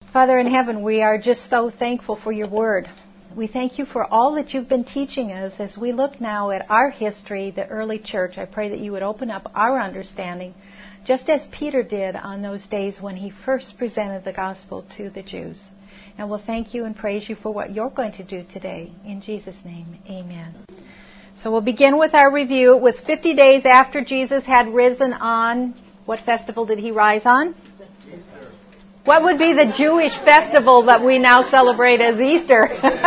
Father in heaven, we are just so thankful for your word. We thank you for all that you've been teaching us as we look now at our history, the early church. I pray that you would open up our understanding, just as Peter did on those days when he first presented the gospel to the Jews. And we'll thank you and praise you for what you're going to do today. In Jesus' name, amen. So we'll begin with our review. It was 50 days after Jesus had risen on, what festival did he rise on? What would be the Jewish festival that we now celebrate as Easter?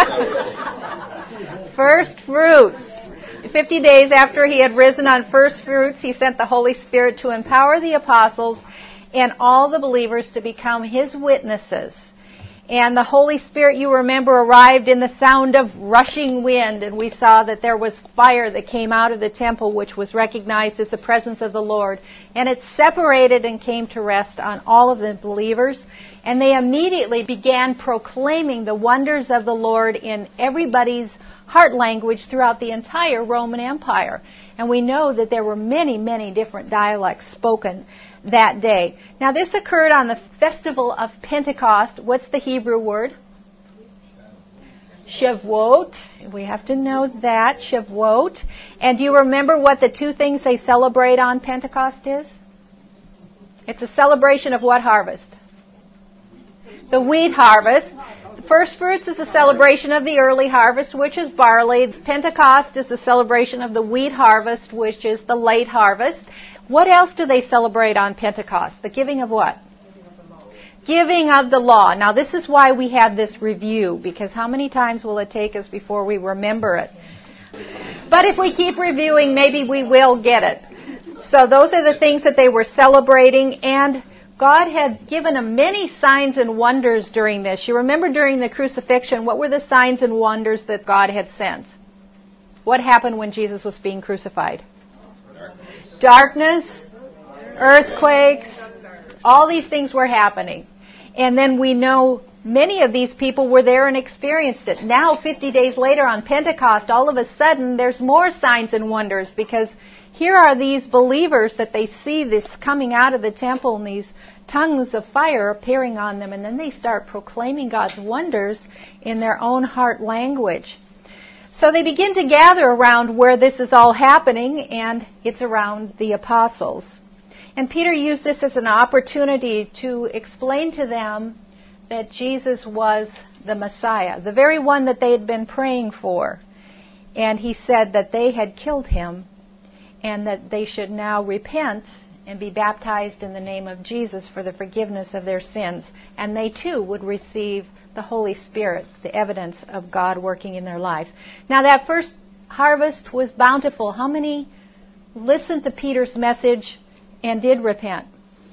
First fruits. 50 days after he had risen on first fruits, he sent the Holy Spirit to empower the apostles and all the believers to become his witnesses. And the Holy Spirit, you remember, arrived in the sound of rushing wind, and we saw that there was fire that came out of the temple, which was recognized as the presence of the Lord. And it separated and came to rest on all of the believers, and they immediately began proclaiming the wonders of the Lord in everybody's heart language throughout the entire Roman Empire. And we know that there were many, many different dialects spoken that day. Now this occurred on the festival of Pentecost. What's the Hebrew word? Shavuot. We have to know that, Shavuot. And do you remember what the two things they celebrate on Pentecost is? It's a celebration of what harvest? The wheat harvest. The first fruits is a celebration of the early harvest, which is barley. Pentecost is the celebration of the wheat harvest, which is the late harvest. What else do they celebrate on Pentecost? The giving of what? Giving of the law. Now this is why we have this review, because how many times will it take us before we remember it? But if we keep reviewing, maybe we will get it. So those are the things that they were celebrating, and God had given them many signs and wonders during this. You remember during the crucifixion, what were the signs and wonders that God had sent? What happened when Jesus was being crucified? Darkness, earthquakes, all these things were happening. And then we know many of these people were there and experienced it. Now, 50 days later on Pentecost, all of a sudden there's more signs and wonders, because here are these believers that they see this coming out of the temple and these tongues of fire appearing on them, and then they start proclaiming God's wonders in their own heart language. So they begin to gather around where this is all happening, and it's around the apostles. And Peter used this as an opportunity to explain to them that Jesus was the Messiah, the very one that they had been praying for. And he said that they had killed him and that they should now repent and be baptized in the name of Jesus for the forgiveness of their sins. And they too would receive the Holy Spirit, the evidence of God working in their lives. Now that first harvest was bountiful. How many listened to Peter's message and did repent?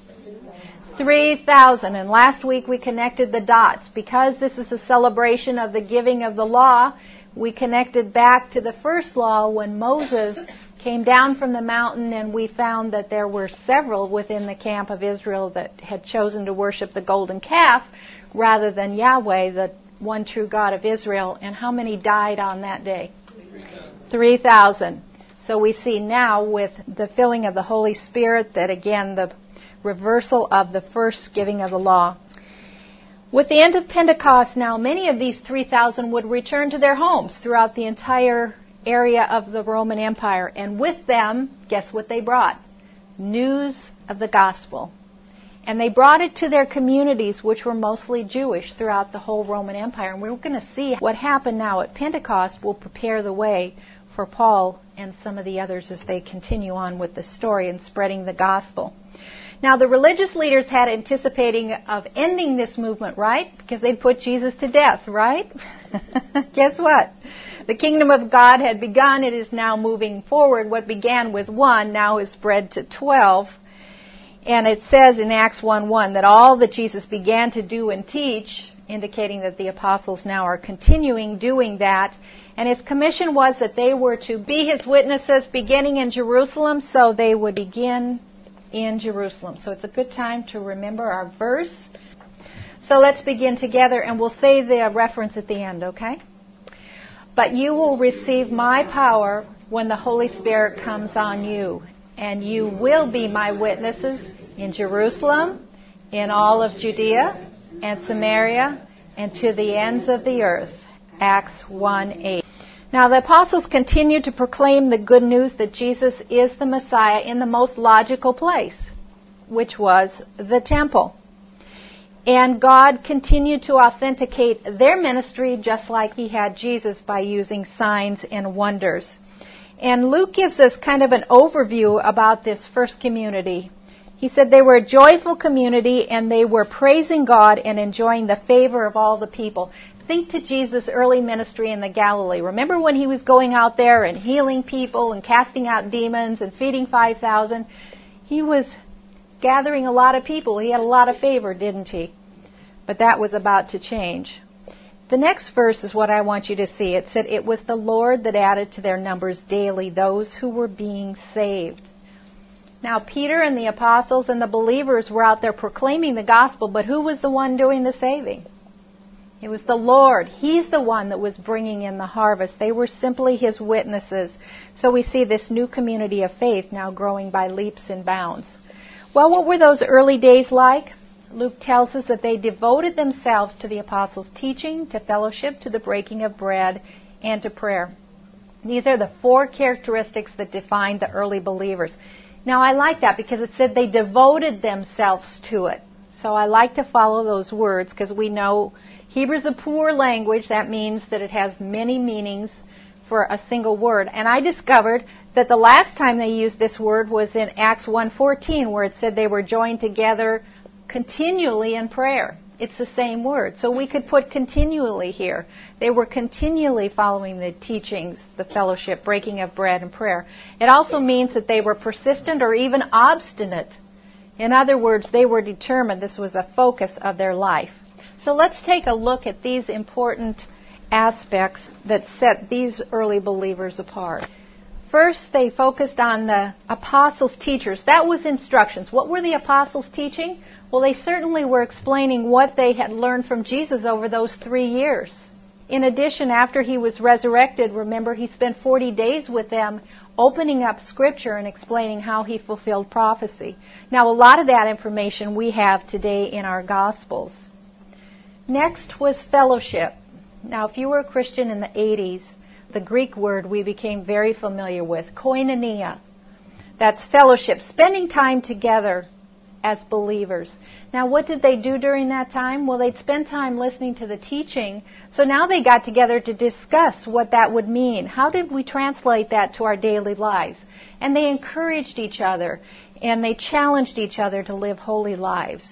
3,000. And last week we connected the dots. Because this is a celebration of the giving of the law, we connected back to the first law when Moses came down from the mountain, and we found that there were several within the camp of Israel that had chosen to worship the golden calf rather than Yahweh, the one true God of Israel. And how many died on that day? 3,000. So we see now with the filling of the Holy Spirit that, again, the reversal of the first giving of the law. With the end of Pentecost now, many of these 3,000 would return to their homes throughout the entire area of the Roman Empire. And with them, guess what they brought? News of the gospel. And they brought it to their communities, which were mostly Jewish throughout the whole Roman Empire. And we're going to see what happened now at Pentecost will prepare the way for Paul and some of the others as they continue on with the story and spreading the gospel. Now, the religious leaders had anticipating of ending this movement, right? Because they'd put Jesus to death, right? Guess what? The kingdom of God had begun. It is now moving forward. What began with 1 now is spread to 12. And it says in Acts 1:1 that all that Jesus began to do and teach, indicating that the apostles now are continuing doing that. And his commission was that they were to be his witnesses beginning in Jerusalem, so they would begin in Jerusalem. So it's a good time to remember our verse. So let's begin together, and we'll say the reference at the end, okay? But you will receive my power when the Holy Spirit comes on you, and you will be my witnesses in Jerusalem, in all of Judea, and Samaria and to the ends of the earth. Acts 1:8. Now the apostles continued to proclaim the good news that Jesus is the Messiah in the most logical place, which was the temple. And God continued to authenticate their ministry just like He had Jesus by using signs and wonders. And Luke gives us kind of an overview about this first community. He said they were a joyful community and they were praising God and enjoying the favor of all the people. Think to Jesus' early ministry in the Galilee. Remember when He was going out there and healing people and casting out demons and feeding 5,000? He was gathering a lot of people. He had a lot of favor, didn't He? But that was about to change. The next verse is what I want you to see. It said, "It was the Lord that added to their numbers daily those who were being saved." Now, Peter and the apostles and the believers were out there proclaiming the gospel, but who was the one doing the saving? It was the Lord. He's the one that was bringing in the harvest. They were simply His witnesses. So we see this new community of faith now growing by leaps and bounds. Well, what were those early days like? Luke tells us that they devoted themselves to the apostles' teaching, to fellowship, to the breaking of bread, and to prayer. These are the 4 characteristics that defined the early believers. Now, I like that because it said they devoted themselves to it. So I like to follow those words because we know Hebrew's a poor language. That means that it has many meanings for a single word. And I discovered that the last time they used this word was in Acts 1:14, where it said they were joined together continually in prayer. It's the same word. So we could put continually here. They were continually following the teachings, the fellowship, breaking of bread, and prayer. It also means that they were persistent or even obstinate. In other words, they were determined. This was a focus of their life. So let's take a look at these important aspects that set these early believers apart. First, they focused on the apostles' teachers. That was instructions. What were the apostles teaching? Well, they certainly were explaining what they had learned from Jesus over those 3 years. In addition, after He was resurrected, remember, He spent 40 days with them opening up Scripture and explaining how He fulfilled prophecy. Now, a lot of that information we have today in our Gospels. Next was fellowship. Now, if you were a Christian in the 80s, the Greek word we became very familiar with, koinonia. That's fellowship, spending time together as believers. Now, what did they do during that time? Well, they'd spend time listening to the teaching. So now they got together to discuss what that would mean. How did we translate that to our daily lives? And they encouraged each other, and they challenged each other to live holy lives.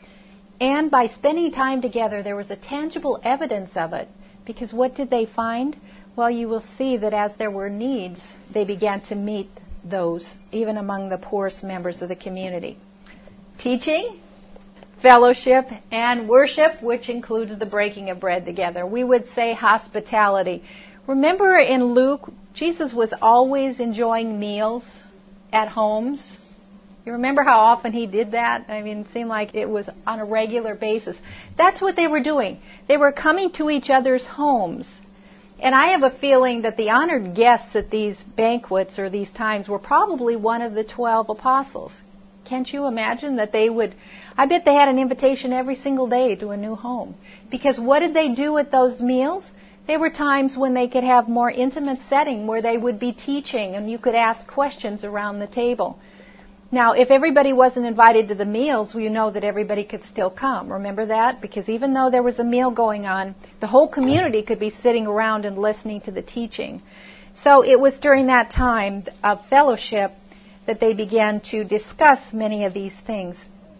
And by spending time together, there was a tangible evidence of it. Because what did they find? Well, you will see that as there were needs, they began to meet those, even among the poorest members of the community. Teaching, fellowship, and worship, which includes the breaking of bread together. We would say hospitality. Remember in Luke, Jesus was always enjoying meals at homes. You remember how often He did that? I mean, it seemed like it was on a regular basis. That's what they were doing. They were coming to each other's homes. And I have a feeling that the honored guests at these banquets or these times were probably one of the 12 apostles. Can't you imagine that they would... I bet they had an invitation every single day to a new home. Because what did they do at those meals? They were times when they could have more intimate setting where they would be teaching and you could ask questions around the table. Now, if everybody wasn't invited to the meals, well, you know that everybody could still come. Remember that? Because even though there was a meal going on, the whole community could be sitting around and listening to the teaching. So it was during that time of fellowship that they began to discuss many of these things.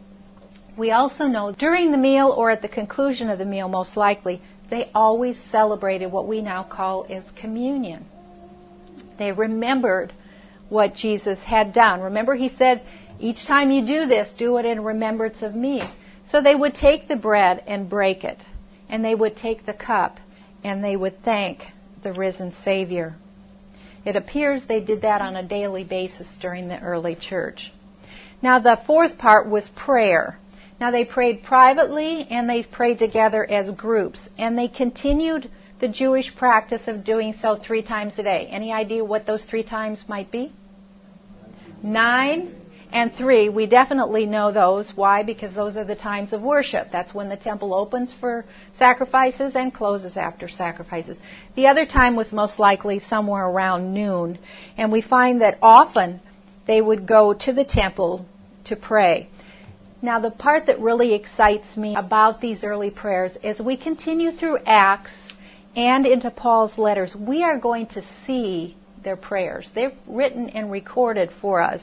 We also know during the meal or at the conclusion of the meal, most likely, they always celebrated what we now call as communion. They remembered what Jesus had done. Remember, He said, each time you do this, do it in remembrance of me. So they would take the bread and break it. And they would take the cup and they would thank the risen Savior. It appears they did that on a daily basis during the early church. Now, the fourth part was prayer. Now, they prayed privately and they prayed together as groups. And they continued the Jewish practice of doing so 3 times a day. Any idea what those 3 times might be? 9 and 3. We definitely know those. Why? Because those are the times of worship. That's when the temple opens for sacrifices and closes after sacrifices. The other time was most likely somewhere around noon. And we find that often they would go to the temple to pray. Now, the part that really excites me about these early prayers, as we continue through Acts and into Paul's letters, we are going to see their prayers. They're written and recorded for us.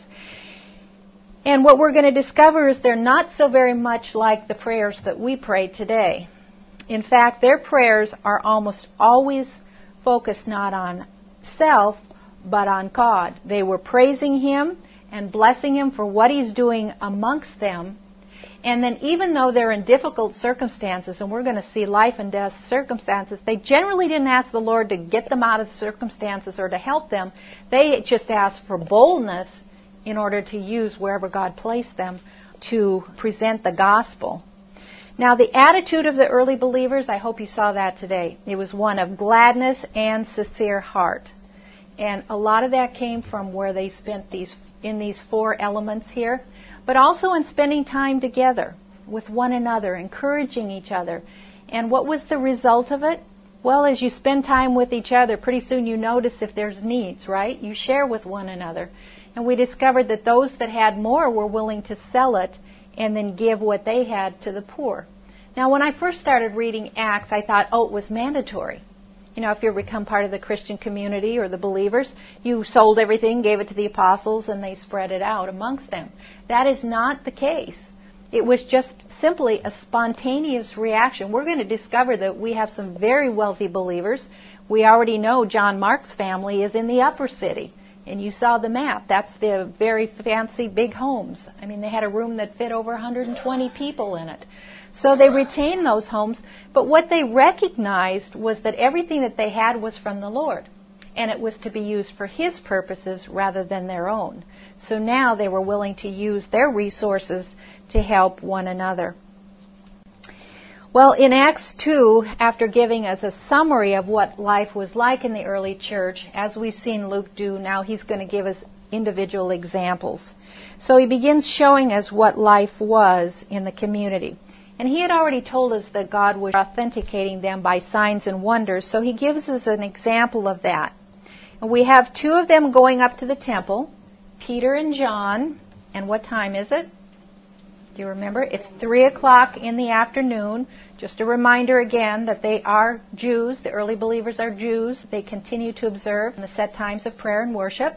And what we're going to discover is they're not so very much like the prayers that we pray today. In fact, their prayers are almost always focused not on self, but on God. They were praising Him and blessing Him for what He's doing amongst them. And then even though they're in difficult circumstances, and we're going to see life and death circumstances, they generally didn't ask the Lord to get them out of the circumstances or to help them. They just asked for boldness in order to use wherever God placed them to present the gospel. Now, the attitude of the early believers, I hope you saw that today. It was one of gladness and sincere heart. And a lot of that came from where they spent in these 4 elements here, but also in spending time together with one another, encouraging each other. And what was the result of it? Well, as you spend time with each other, pretty soon you notice if there's needs, right? You share with one another. And we discovered that those that had more were willing to sell it and then give what they had to the poor. Now, when I first started reading Acts, I thought, it was mandatory. You know, if you become part of the Christian community or the believers, you sold everything, gave it to the apostles, and they spread it out amongst them. That is not the case. It was just simply a spontaneous reaction. We're going to discover that we have some very wealthy believers. We already know John Mark's family is in the upper city. And you saw the map. That's the very fancy big homes. I mean, they had a room that fit over 120 people in it. So they retained those homes, but what they recognized was that everything that they had was from the Lord, and it was to be used for His purposes rather than their own. So now they were willing to use their resources to help one another. Well, in Acts 2, after giving us a summary of what life was like in the early church, as we've seen Luke do, now he's going to give us individual examples. So he begins showing us what life was in the community. And he had already told us that God was authenticating them by signs and wonders, so he gives us an example of that. And we have 2 of them going up to the temple, Peter and John. And what time is it? Do you remember? It's 3 o'clock in the afternoon. Just a reminder again that they are Jews. The early believers are Jews. They continue to observe the set times of prayer and worship.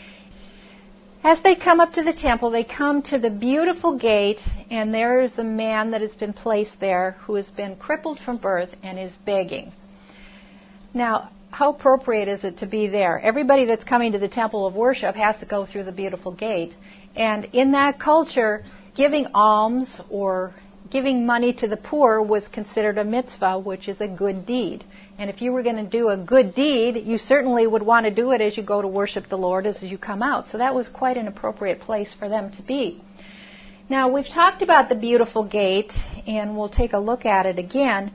As they come up to the temple, they come to the beautiful gate, and there is a man that has been placed there who has been crippled from birth and is begging. Now, how appropriate is it to be there? Everybody that's coming to the temple of worship has to go through the beautiful gate. And in that culture, giving alms or giving money to the poor was considered a mitzvah, which is a good deed. And if you were going to do a good deed, you certainly would want to do it as you go to worship the Lord as you come out. So that was quite an appropriate place for them to be. Now, we've talked about the beautiful gate, and we'll take a look at it again.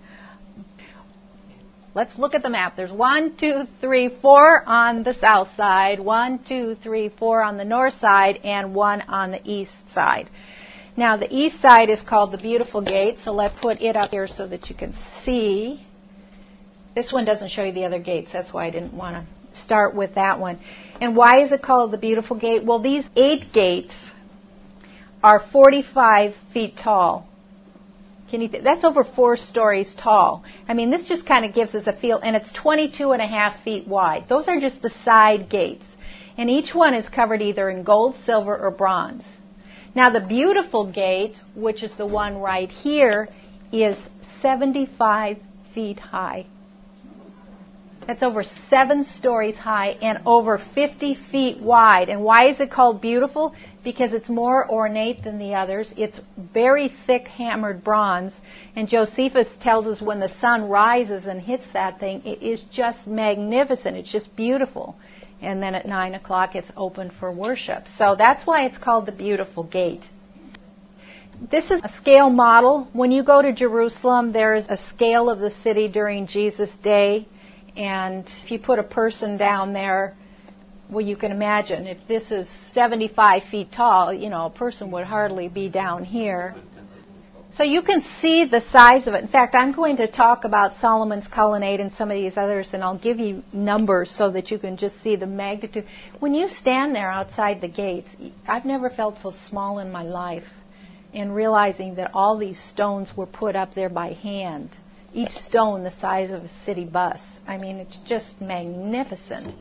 Let's look at the map. There's 1, 2, 3, 4 on the south side, 1, 2, 3, 4 on the north side, and 1 on the east side. Now, the east side is called the Beautiful Gate, so let's put it up here so that you can see. This one doesn't show you the other gates. That's why I didn't want to start with that one. And why is it called the Beautiful Gate? Well, these 8 gates are 45 feet tall. That's over 4 stories tall. I mean, this just kind of gives us a feel, and it's 22.5 feet wide. Those are just the side gates. And each one is covered either in gold, silver, or bronze. Now, the Beautiful Gate, which is the one right here, is 75 feet high. That's over 7 stories high and over 50 feet wide. And why is it called beautiful? Because it's more ornate than the others. It's very thick hammered bronze. And Josephus tells us when the sun rises and hits that thing, it is just magnificent. It's just beautiful. And then at 9 o'clock it's open for worship. So that's why it's called the Beautiful Gate. This is a scale model. When you go to Jerusalem, there is a scale of the city during Jesus' day. And if you put a person down there, Well, you can imagine, if this is 75 feet tall, a person would hardly be down here. So you can see the size of it. In fact, I'm going to talk about Solomon's colonnade and some of these others, and I'll give you numbers so that you can just see the magnitude. When you stand there outside the gates, I've never felt so small in my life, in realizing that all these stones were put up there by hand. Each stone the size of a city bus. I mean, it's just magnificent.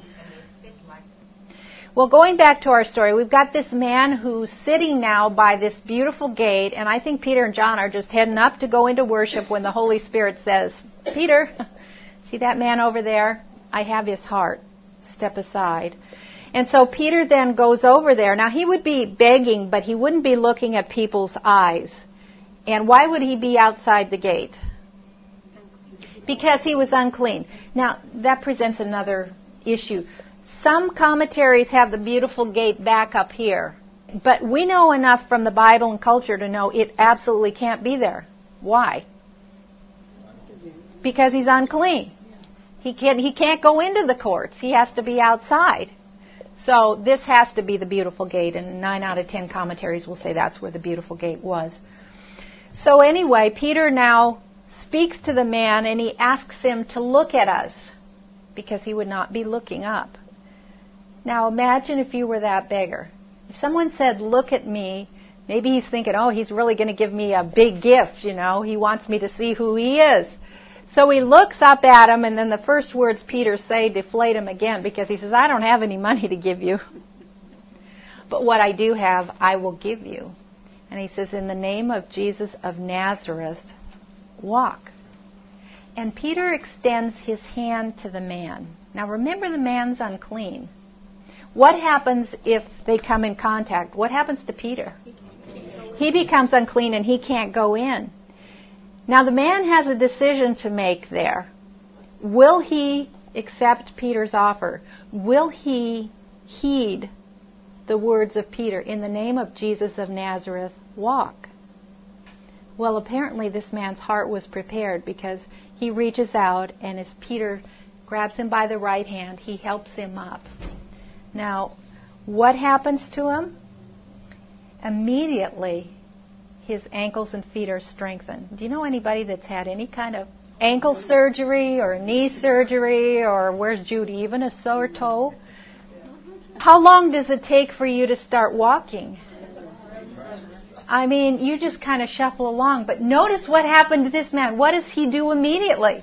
Well, going back to our story, we've got this man who's sitting now by this beautiful gate, and I think Peter and John are just heading up to go into worship when the Holy Spirit says, Peter, see that man over there? I have his heart. Step aside. And so Peter then goes over there. Now, he would be begging, but he wouldn't be looking at people's eyes. And why would he be outside the gate? Because he was unclean. Now, that presents another issue. Some commentaries have the beautiful gate back up here. But we know enough from the Bible and culture to know it absolutely can't be there. Why? Because he's unclean. He can't go into the courts. He has to be outside. So this has to be the beautiful gate, and 9 out of 10 commentaries will say that's where the beautiful gate was. So anyway, Peter now speaks to the man, and he asks him to look at us, because he would not be looking up. Now imagine if you were that beggar. If someone said, look at me, maybe he's thinking, oh, he's really going to give me a big gift, He wants me to see who he is. So he looks up at him, and then the first words Peter say deflate him again, because he says, I don't have any money to give you. But what I do have, I will give you. And he says, in the name of Jesus of Nazareth, walk. And Peter extends his hand to the man. Now remember, the man's unclean. What happens if they come in contact? What happens to Peter? He becomes unclean and he can't go in. Now the man has a decision to make there. Will he accept Peter's offer? Will he heed the words of Peter, in the name of Jesus of Nazareth, walk? Well, apparently this man's heart was prepared, because he reaches out, and as Peter grabs him by the right hand, he helps him up. Now, what happens to him? Immediately, his ankles and feet are strengthened. Do you know anybody that's had any kind of ankle surgery or knee surgery, or where's Judy, even a sore toe? How long does it take for you to start walking? I mean, you just kind of shuffle along. But notice what happened to this man. What does he do immediately?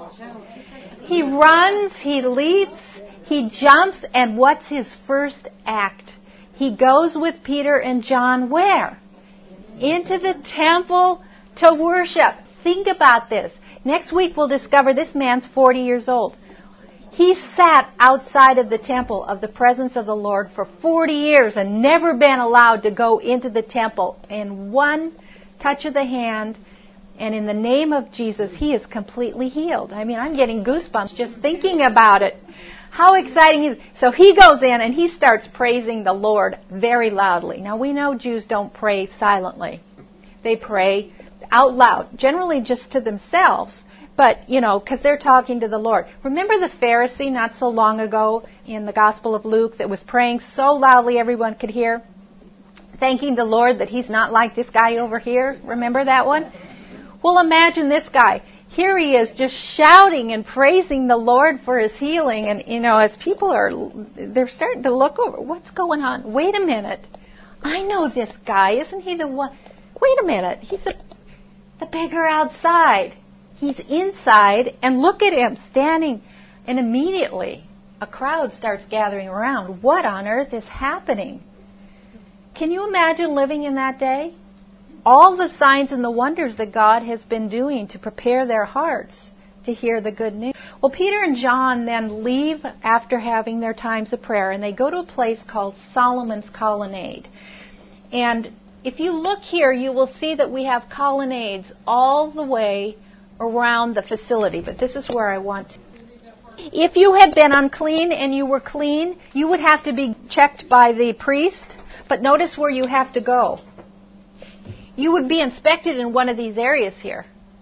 He runs, he leaps, he jumps, and what's his first act? He goes with Peter and John where? Into the temple to worship. Think about this. Next week we'll discover this man's 40 years old. He sat outside of the temple of the presence of the Lord for 40 years and never been allowed to go into the temple. In one touch of the hand, and in the name of Jesus, he is completely healed. I mean, I'm getting goosebumps just thinking about it. How exciting is it? So he goes in and he starts praising the Lord very loudly. Now, we know Jews don't pray silently. They pray out loud, generally just to themselves. But, because they're talking to the Lord. Remember the Pharisee not so long ago in the Gospel of Luke that was praying so loudly everyone could hear? Thanking the Lord that he's not like this guy over here. Remember that one? Well, imagine this guy. Here he is just shouting and praising the Lord for his healing. And, as people they're starting to look over. What's going on? Wait a minute. I know this guy. Isn't he the one? Wait a minute. He's the beggar outside. He's inside, and look at him standing, and immediately a crowd starts gathering around. What on earth is happening? Can you imagine living in that day? All the signs and the wonders that God has been doing to prepare their hearts to hear the good news. Well, Peter and John then leave after having their times of prayer, and they go to a place called Solomon's Colonnade. And if you look here, you will see that we have colonnades all the way around the facility, but this is where I want to. If you had been unclean and you were clean, you would have to be checked by the priest, but notice where you have to go. You would be inspected in one of these areas here.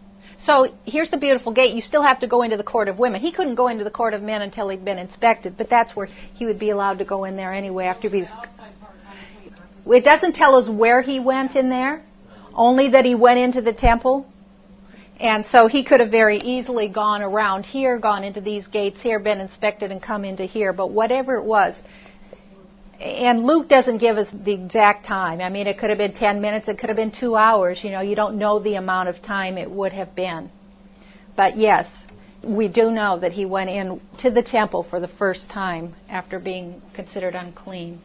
So here's the beautiful gate. You still have to go into the court of women. He couldn't go into the court of men until he'd been inspected, but that's where he would be allowed to go in there anyway after he was... It doesn't tell us where he went in there, only that he went into the temple. And so he could have very easily gone around here, gone into these gates here, been inspected and come into here. But whatever it was, and Luke doesn't give us the exact time. I mean, it could have been 10 minutes, it could have been 2 hours. You know, you don't know the amount of time it would have been. But yes, we do know that he went in to the temple for the first time after being considered unclean.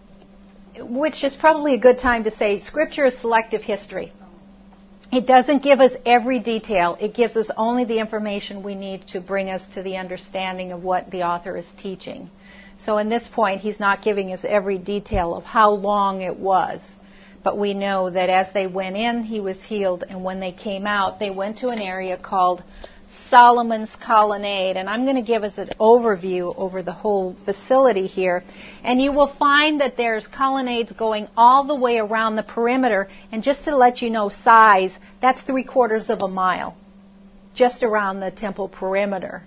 Which is probably a good time to say Scripture is selective history. It doesn't give us every detail. It gives us only the information we need to bring us to the understanding of what the author is teaching. So in this point, he's not giving us every detail of how long it was. But we know that as they went in, he was healed. And when they came out, they went to an area called Solomon's Colonnade. And I'm going to give us an overview over the whole facility here. And you will find that there's colonnades going all the way around the perimeter. And just to let you know size, that's 3/4 of a mile, just around the temple perimeter.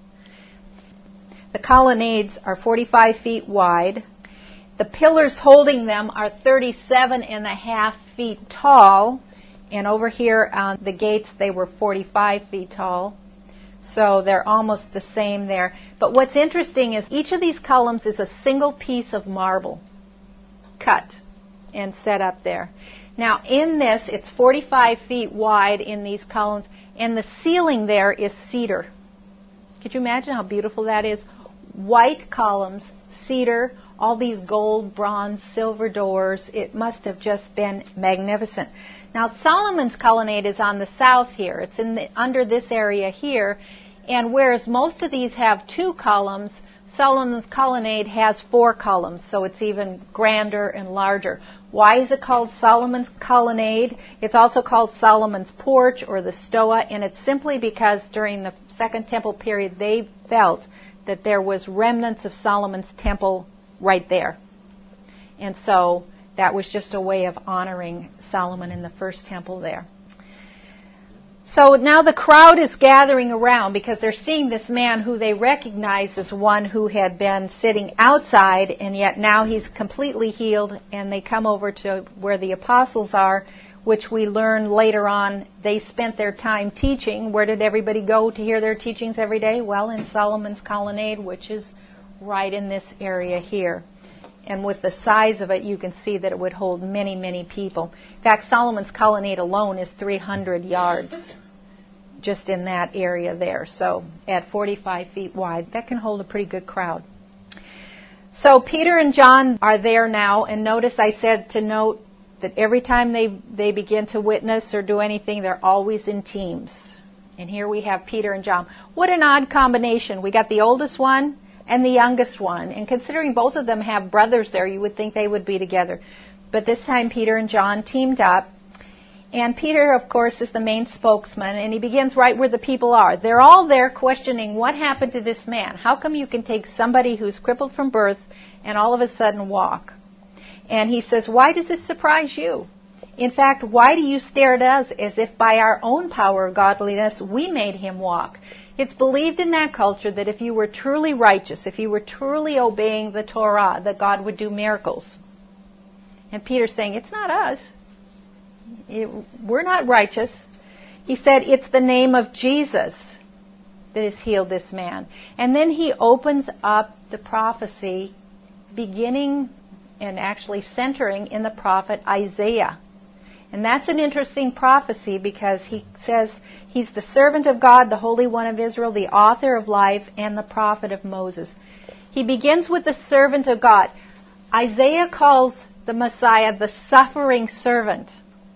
The colonnades are 45 feet wide. The pillars holding them are 37.5 feet tall. And over here on the gates, they were 45 feet tall. So they're almost the same there. But what's interesting is each of these columns is a single piece of marble cut and set up there. Now in this, it's 45 feet wide in these columns, and the ceiling there is cedar. Could you imagine how beautiful that is? White columns, cedar, all these gold, bronze, silver doors. It must have just been magnificent. Now Solomon's Colonnade is on the south here. It's under this area here. And whereas most of these have 2 columns, Solomon's Colonnade has 4 columns. So it's even grander and larger. Why is it called Solomon's Colonnade? It's also called Solomon's Porch or the Stoa. And it's simply because during the Second Temple period, they felt that there was remnants of Solomon's temple right there. And so that was just a way of honoring Solomon in the first temple there. So now the crowd is gathering around because they're seeing this man who they recognize as one who had been sitting outside, and yet now he's completely healed, and they come over to where the apostles are, which we learn later on they spent their time teaching. Where did everybody go to hear their teachings every day? Well, in Solomon's Colonnade, which is right in this area here. And with the size of it, you can see that it would hold many, many people. In fact, Solomon's Colonnade alone is 300 yards just in that area there. So at 45 feet wide, that can hold a pretty good crowd. So Peter and John are there now, and notice I said to note that every time they begin to witness or do anything, they're always in teams. And here we have Peter and John. What an odd combination. We got the oldest one and the youngest one. And considering both of them have brothers there, you would think they would be together. But this time Peter and John teamed up. And Peter, of course, is the main spokesman, and he begins right where the people are. They're all there questioning what happened to this man. How come you can take somebody who's crippled from birth and all of a sudden walk? And he says, why does this surprise you? In fact, why do you stare at us as if by our own power of godliness we made him walk? It's believed in that culture that if you were truly righteous, if you were truly obeying the Torah, that God would do miracles. And Peter's saying, it's not us. We're not righteous. He said, it's the name of Jesus that has healed this man. And then he opens up the prophecy beginning and actually centering in the prophet Isaiah. And that's an interesting prophecy because he says he's the servant of God, the Holy One of Israel, the author of life, and the prophet of Moses. He begins with the servant of God. Isaiah calls the Messiah the suffering servant.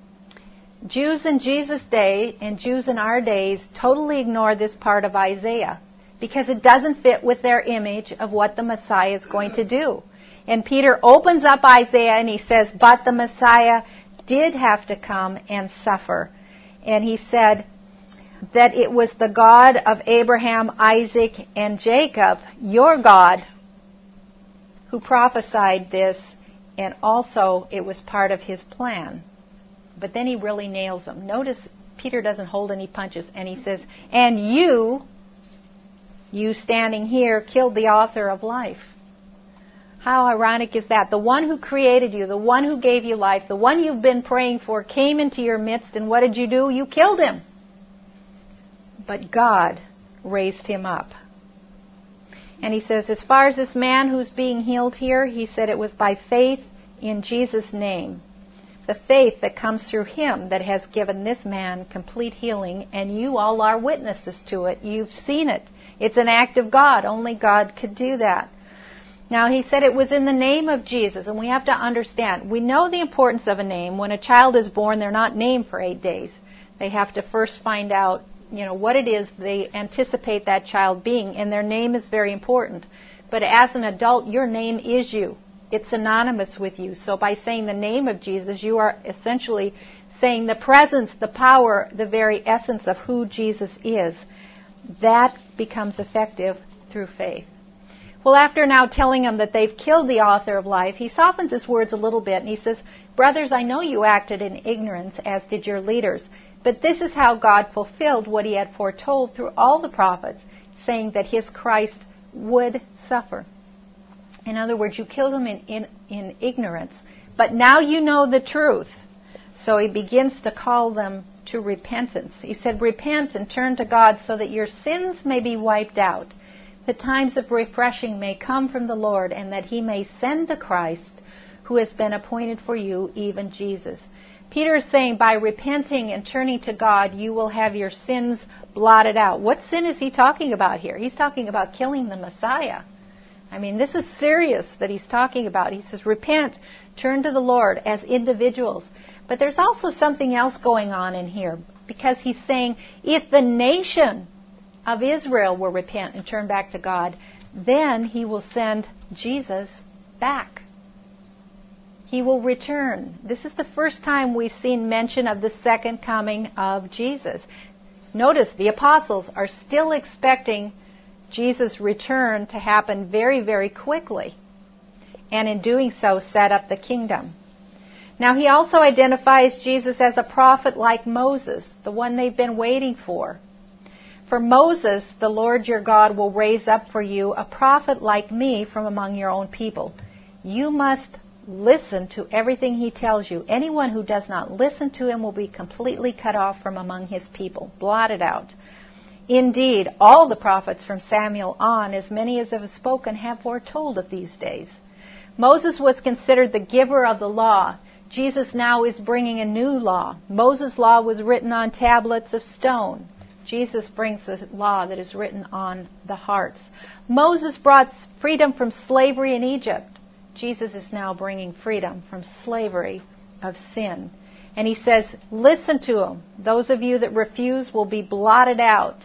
Jews in Jesus' day and Jews in our days totally ignore this part of Isaiah because it doesn't fit with their image of what the Messiah is going to do. And Peter opens up Isaiah and he says, but the Messiah did have to come and suffer. And he said that it was the God of Abraham, Isaac, and Jacob, your God, who prophesied this, and also it was part of his plan. But then he really nails them. Notice Peter doesn't hold any punches. And he says, and you standing here, killed the author of life. How ironic is that? The one who created you, the one who gave you life, the one you've been praying for came into your midst, and what did you do? You killed him. But God raised him up. And he says, as far as this man who's being healed here, he said it was by faith in Jesus' name. The faith that comes through him that has given this man complete healing, and you all are witnesses to it. You've seen it. It's an act of God. Only God could do that. Now, he said it was in the name of Jesus, and we have to understand. We know the importance of a name. When a child is born, they're not named for 8 days. They have to first find out, what it is they anticipate that child being, and their name is very important. But as an adult, your name is you. It's synonymous with you. So by saying the name of Jesus, you are essentially saying the presence, the power, the very essence of who Jesus is. That becomes effective through faith. Well, after now telling them that they've killed the author of life, he softens his words a little bit, and he says, brothers, I know you acted in ignorance, as did your leaders, but this is how God fulfilled what he had foretold through all the prophets, saying that his Christ would suffer. In other words, you killed him in ignorance, but now you know the truth. So he begins to call them to repentance. He said, repent and turn to God so that your sins may be wiped out. The times of refreshing may come from the Lord, and that he may send the Christ who has been appointed for you, even Jesus. Peter is saying by repenting and turning to God, you will have your sins blotted out. What sin is he talking about here? He's talking about killing the Messiah. I mean, this is serious that he's talking about. He says, repent, turn to the Lord as individuals. But there's also something else going on in here, because he's saying, if the nation of Israel will repent and turn back to God, then he will send Jesus back. He will return. This is the first time we've seen mention of the second coming of Jesus. Notice the apostles are still expecting Jesus' return to happen very, very quickly, and in doing so set up the kingdom. Now he also identifies Jesus as a prophet like Moses, the one they've been waiting for. For Moses, the Lord your God will raise up for you a prophet like me from among your own people. You must listen to everything he tells you. Anyone who does not listen to him will be completely cut off from among his people, blotted out. Indeed, all the prophets from Samuel on, as many as have spoken, have foretold of these days. Moses was considered the giver of the law. Jesus now is bringing a new law. Moses' law was written on tablets of stone. Jesus brings the law that is written on the hearts. Moses brought freedom from slavery in Egypt. Jesus is now bringing freedom from slavery of sin. And he says, listen to him. Those of you that refuse will be blotted out.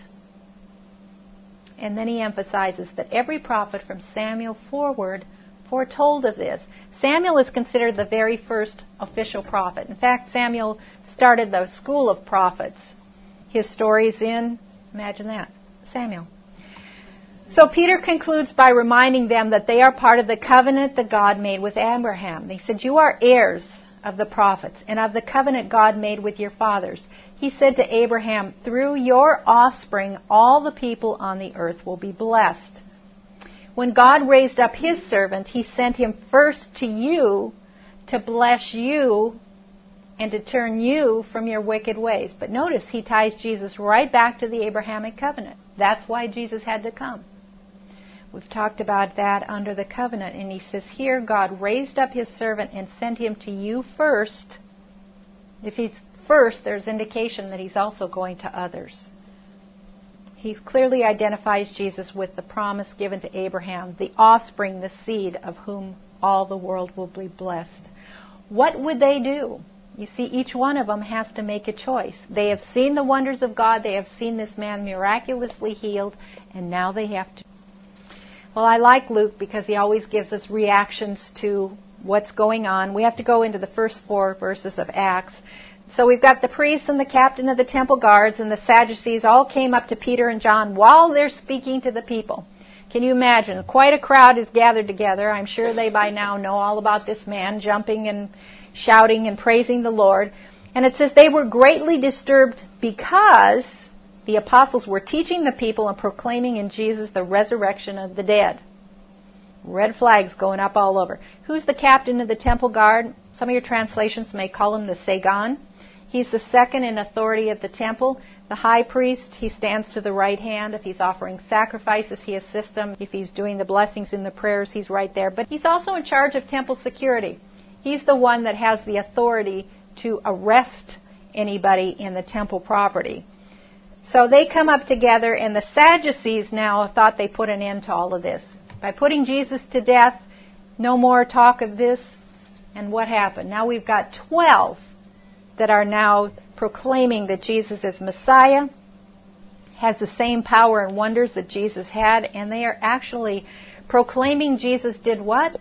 And then he emphasizes that every prophet from Samuel forward foretold of this. Samuel is considered the very first official prophet. In fact, Samuel started the school of prophets. His story's in, imagine that, Samuel. So Peter concludes by reminding them that they are part of the covenant that God made with Abraham. He said, you are heirs of the prophets and of the covenant God made with your fathers. He said to Abraham, through your offspring, all the people on the earth will be blessed. When God raised up his servant, he sent him first to you to bless you and to turn you from your wicked ways. But notice, he ties Jesus right back to the Abrahamic covenant. That's why Jesus had to come. We've talked about that under the covenant. And he says here, God raised up his servant and sent him to you first. If he's first, there's indication that he's also going to others. He clearly identifies Jesus with the promise given to Abraham, the offspring, the seed of whom all the world will be blessed. What would they do? You see, each one of them has to make a choice. They have seen the wonders of God. They have seen this man miraculously healed, and now they have to. Well, I like Luke because he always gives us reactions to what's going on. We have to go into the first 4 verses of Acts. So we've got the priests and the captain of the temple guards and the Sadducees all came up to Peter and John while they're speaking to the people. Can you imagine? Quite a crowd is gathered together. I'm sure they by now know all about this man jumping and shouting and praising the Lord. And it says they were greatly disturbed because the apostles were teaching the people and proclaiming in Jesus the resurrection of the dead. Red flags going up all over. Who's the captain of the temple guard? Some of your translations may call him the Sagan. He's the second in authority at the temple. The high priest, he stands to the right hand. If he's offering sacrifices, he assists him. If he's doing the blessings and the prayers, he's right there. But he's also in charge of temple security. He's the one that has the authority to arrest anybody in the temple property. So they come up together, and the Sadducees now thought they put an end to all of this. By putting Jesus to death, no more talk of this. And what happened? Now we've got 12 that are now proclaiming that Jesus is Messiah, has the same power and wonders that Jesus had, and they are actually proclaiming Jesus did what?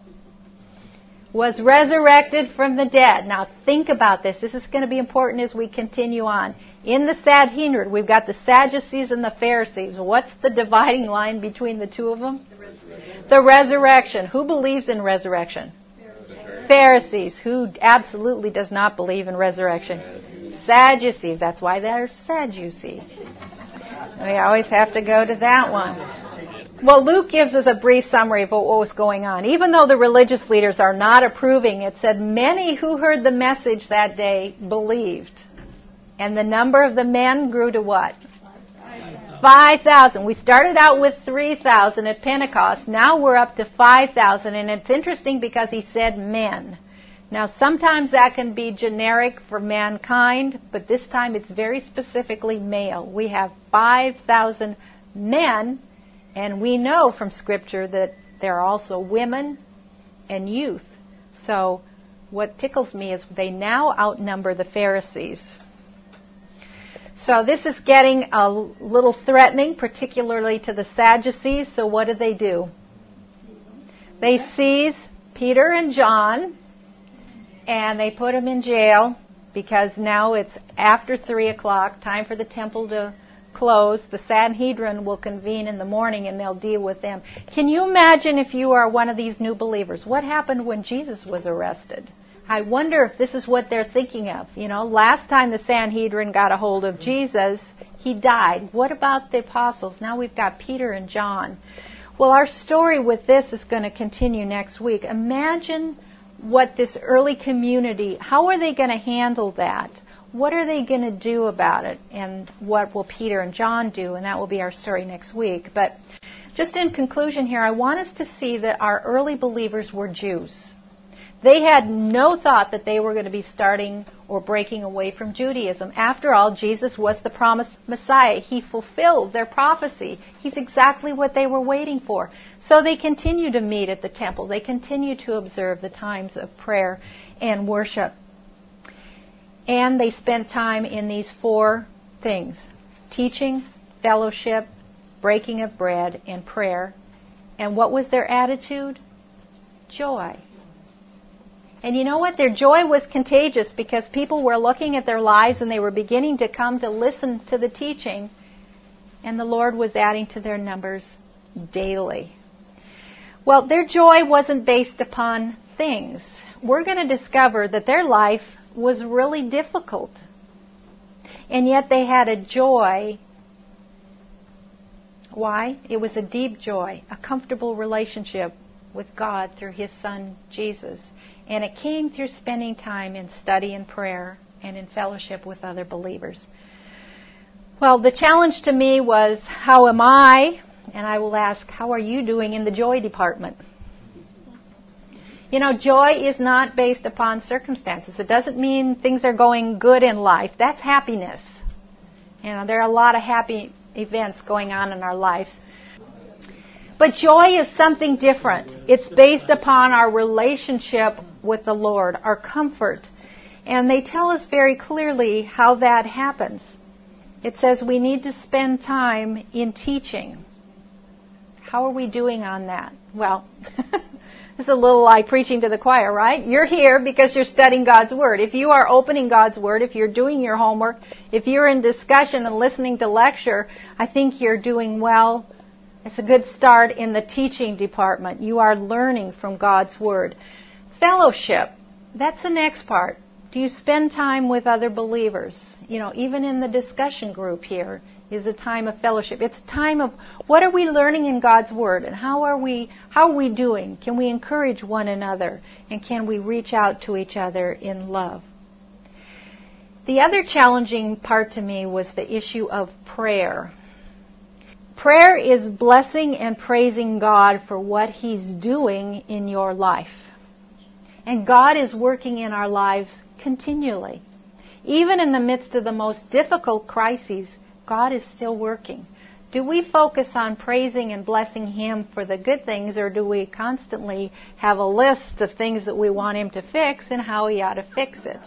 Was resurrected from the dead. Now think about this. This is going to be important as we continue on. In the Sanhedrin, we've got the Sadducees and the Pharisees. What's the dividing line between the two of them? The resurrection. Who believes in resurrection? Pharisees. Who absolutely does not believe in resurrection? Sadducees. That's why they're Sadducees. We always have to go to that one. Well, Luke gives us a brief summary of what was going on. Even though the religious leaders are not approving, it said many who heard the message that day believed. And the number of the men grew to what? 5,000. We started out with 3,000 at Pentecost. Now we're up to 5,000. And it's interesting because he said men. Now sometimes that can be generic for mankind, but this time it's very specifically male. We have 5,000 men. And we know from Scripture that there are also women and youth. So what tickles me is they now outnumber the Pharisees. So this is getting a little threatening, particularly to the Sadducees. So what do? They seize Peter and John, and they put them in jail because now it's after 3 o'clock, time for the temple to close. The Sanhedrin will convene in the morning and they'll deal with them. Can you imagine if you are one of these new believers? What happened when Jesus was arrested? I wonder if this is what they're thinking of. You know, last time the Sanhedrin got a hold of Jesus, he died. What about the apostles? Now we've got Peter and John. Well, our story with this is going to continue next week. Imagine what this early community, how are they going to handle that? What are they going to do about it? And what will Peter and John do? And that will be our story next week. But just in conclusion here, I want us to see that our early believers were Jews. They had no thought that they were going to be starting or breaking away from Judaism. After all, Jesus was the promised Messiah. He fulfilled their prophecy. He's exactly what they were waiting for. So they continue to meet at the temple. They continue to observe the times of prayer and worship. And they spent time in these 4 things: teaching, fellowship, breaking of bread, and prayer. And what was their attitude? Joy. And you know what? Their joy was contagious because people were looking at their lives and they were beginning to come to listen to the teaching. And the Lord was adding to their numbers daily. Well, their joy wasn't based upon things. We're going to discover that their life was really difficult. And yet they had a joy. Why? It was a deep joy, a comfortable relationship with God through His Son, Jesus. And it came through spending time in study and prayer and in fellowship with other believers. Well, the challenge to me was, how am I? And I will ask, how are you doing in the joy department? You know, joy is not based upon circumstances. It doesn't mean things are going good in life. That's happiness. You know, there are a lot of happy events going on in our lives. But joy is something different. It's based upon our relationship with the Lord, our comfort. And they tell us very clearly how that happens. It says we need to spend time in teaching. How are we doing on that? Well, this is a little like preaching to the choir, right? You're here because you're studying God's Word. If you are opening God's Word, if you're doing your homework, if you're in discussion and listening to lecture, I think you're doing well. It's a good start in the teaching department. You are learning from God's Word. Fellowship, that's the next part. Do you spend time with other believers? Even in the discussion group here is a time of fellowship. It's a time of what are we learning in God's Word, and how are we doing? Can we encourage one another, and can we reach out to each other in love? The other challenging part to me was the issue of prayer. Prayer is blessing and praising God for what He's doing in your life. And God is working in our lives continually. Even in the midst of the most difficult crises, God is still working. Do we focus on praising and blessing Him for the good things, or do we constantly have a list of things that we want Him to fix and how He ought to fix it?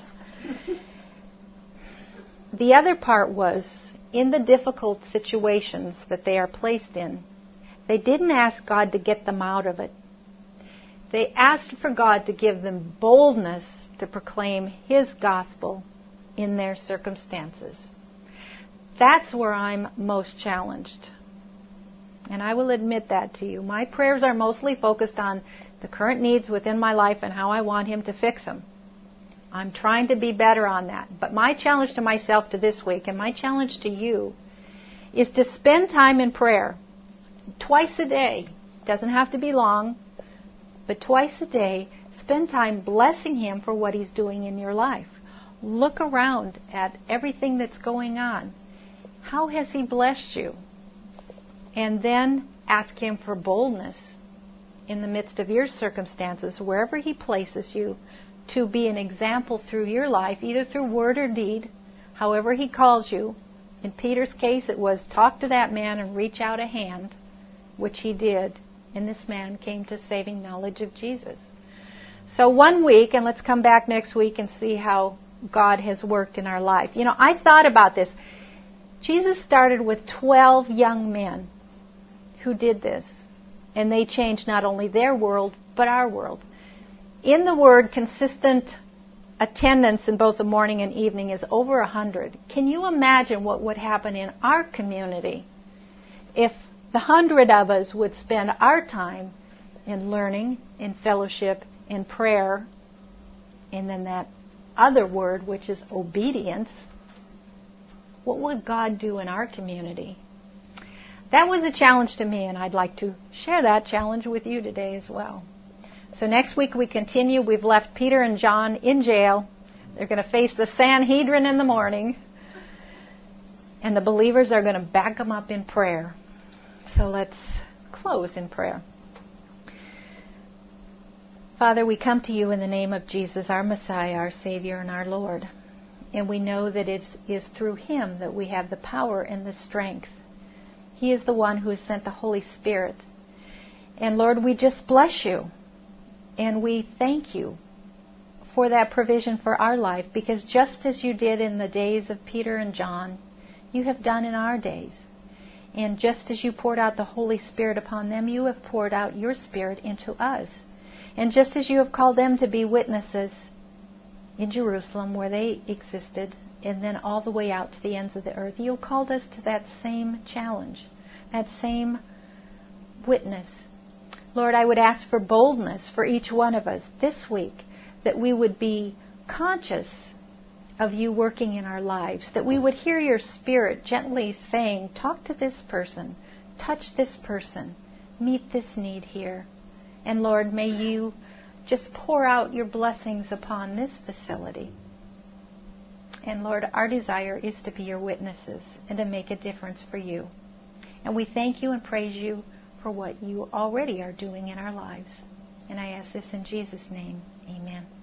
The other part was, in the difficult situations that they are placed in, they didn't ask God to get them out of it. They asked for God to give them boldness to proclaim His gospel in their circumstances. That's where I'm most challenged. And I will admit that to you. My prayers are mostly focused on the current needs within my life and how I want Him to fix them. I'm trying to be better on that. But my challenge to myself to this week, and my challenge to you, is to spend time in prayer. Twice a day. Doesn't have to be long, but twice a day, spend time blessing Him for what He's doing in your life. Look around at everything that's going on. How has He blessed you? And then ask Him for boldness in the midst of your circumstances, wherever He places you, to be an example through your life, either through word or deed, however He calls you. In Peter's case, it was talk to that man and reach out a hand, which he did, and this man came to saving knowledge of Jesus. So 1 week, and let's come back next week and see how God has worked in our life. I thought about this. Jesus started with 12 young men who did this, and they changed not only their world, but our world. In the Word, consistent attendance in both the morning and evening is over 100. Can you imagine what would happen in our community if the 100 of us would spend our time in learning, in fellowship, in prayer, and then that other word, which is obedience? What would God do in our community? That was a challenge to me, and I'd like to share that challenge with you today as well. So next week we continue. We've left Peter and John in jail. They're going to face the Sanhedrin in the morning. And the believers are going to back them up in prayer. So let's close in prayer. Father, we come to you in the name of Jesus, our Messiah, our Savior, and our Lord. And we know that it is through Him that we have the power and the strength. He is the one who has sent the Holy Spirit. And Lord, we just bless you. And we thank you for that provision for our life, because just as you did in the days of Peter and John, you have done in our days. And just as you poured out the Holy Spirit upon them, you have poured out your Spirit into us. And just as you have called them to be witnesses in Jerusalem where they existed, and then all the way out to the ends of the earth, you called us to that same challenge, that same witness. Lord, I would ask for boldness for each one of us this week, that we would be conscious of you working in our lives, that we would hear your Spirit gently saying, talk to this person, touch this person, meet this need here. And Lord, may you just pour out your blessings upon this facility. And Lord, our desire is to be your witnesses and to make a difference for you. And we thank you and praise you for what you already are doing in our lives. And I ask this in Jesus' name. Amen.